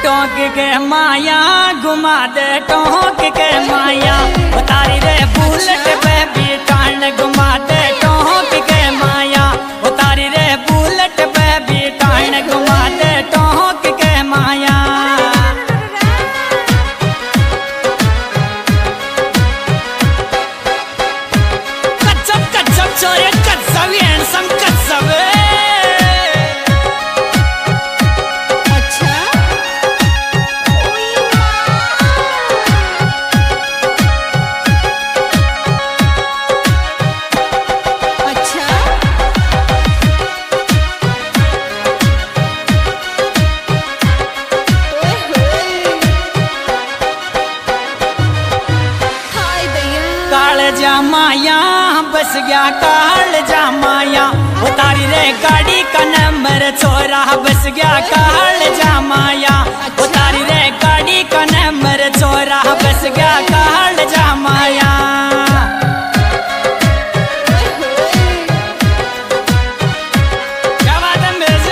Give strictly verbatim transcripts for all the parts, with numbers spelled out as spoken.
टोक के माया घुमा दे टोक के माया उतारी रे बुलेट पे बिठान घुमा दे टोक के माया उतारी रे बुलेट पे बिठान घुमा दे टोक के माया कच्चप कच्चप चोरे कच्चप हैंडसम कच्चप माया बस गया काल जा माया उतारी रे गाड़ी का नंबर छोरा बस गया काल जा माया उतारी रे गाड़ी का नंबर छोरा बस गया काल जा माया क्या बात है मेरे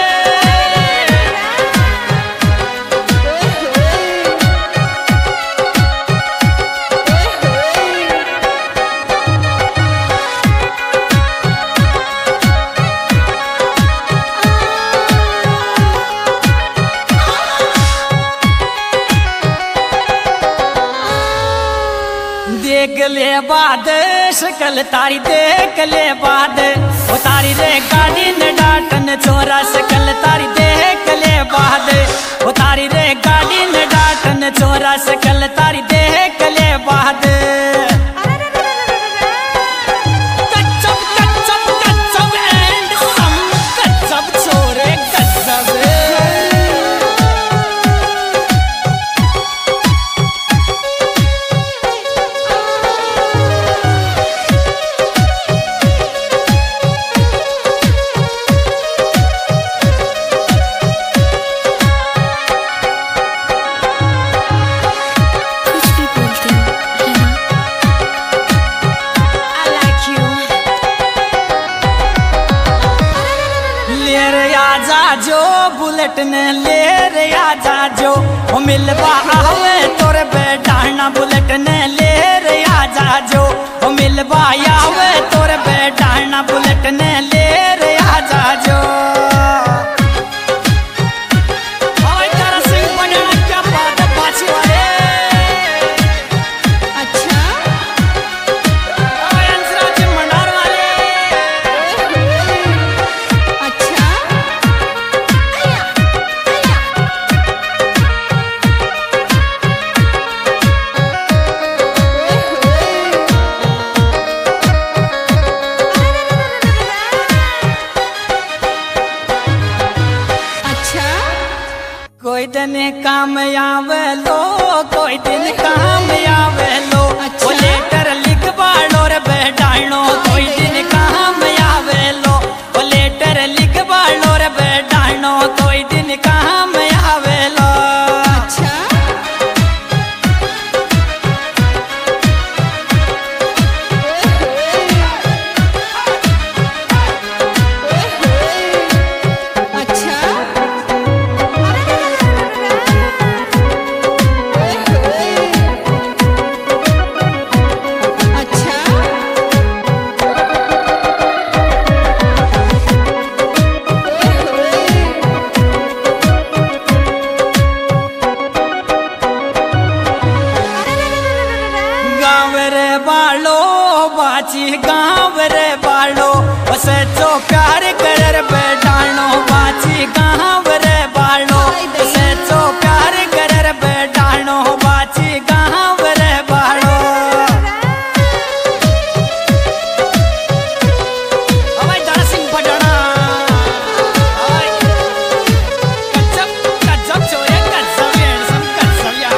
देख ले बाद शकल तारी देख ले बाद उतारी रे गाड़ी न डाटन छोरा शकल तारी देख ले बाद उतारी रे गाड़ी न डाटन छोरा शकल तारी देख ले बाद कच्चप कच्चप कच्चप एंड सम कच्चप छोरे कच्चप जो बुलेट ने ले रे आजा जो वो मिलवा आवे तोरे बेटाना बुलेट ने ले रे आजा जो वो मिलवा आवे तोरे बेटाना बुलेट ने ले रे आजा जो ओए तारा सिंह बनना क्या बात है पाछी वाले अच्छा ओए अंसराज मंडार वाले अच्छा कोई दिन काम आवे लो कोई दिन काम आवे लो वो लेटर लिख बाड़ो रे बेटानो कोई दिन काम आवे लो वो लेटर लिख बाड़ो रे बेटानो कोई दिन काम आवे लो अच्छा बाची गाँव रे बालो उसे जो प्यार कर बेटानो बाची गाँव रे बालो उसे जो प्यार कर बेटानो बाची गाँव रे बालो अबे दारा सिंह पटना कच्चप कच्चप चोरे कच्चप हैंडसम कच्चप यार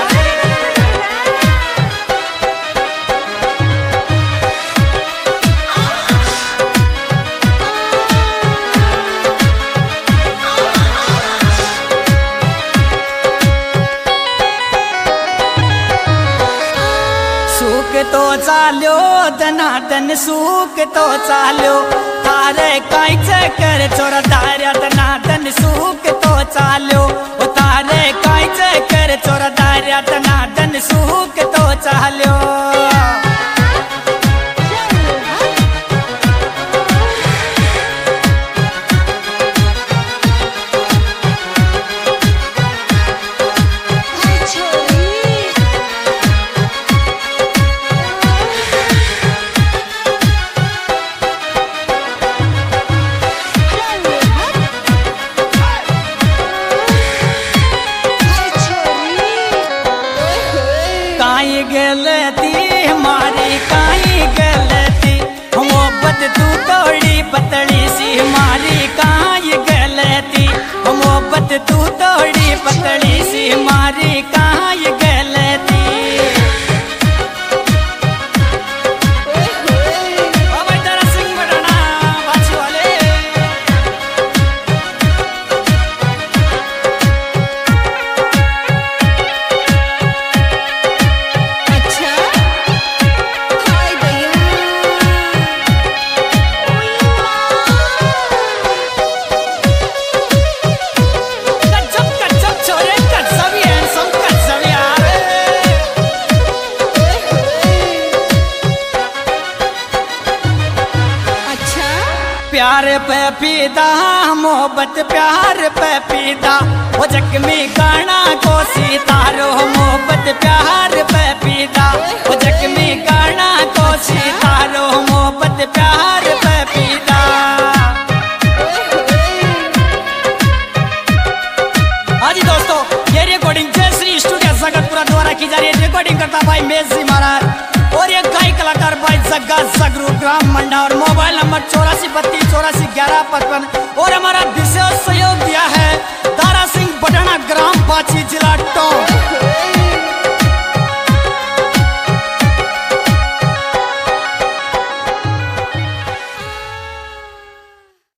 तो चालो दनादन सूक तो चालो तारे कांच कर चोरा दार्या दनादन सूक तो चालो तारे कांच गलती हमारी काई गलती मोहब्बत तू तोड़ी पतली सी हमारी काई गलती मोहब्बत तू तोड़ी पतली सी हमारी काई गलती प्यार पे पीदा मोहब्बत प्यार पे पीदा वो जख्मी गाना को सितारो मोहब्बत प्यार पे पीदा वो जख्मी गाना को सितारो मोहब्बत प्यार पे पीदा। हाँ जी दोस्तों, ये रिकॉर्डिंग जय श्री स्टूडियो जगतपुरा द्वारा की जा रही है। रिकॉर्डिंग करता भाई मेजी महाराज और ये गाय कलाकार भाई जग्गा सगरू ग्राम मंडा और मोबाइल नंबर चौरासी बत्तीस चौरासी ग्यारह पचपन और हमारा विशेष सहयोग दिया है दारा सिंह बटाना।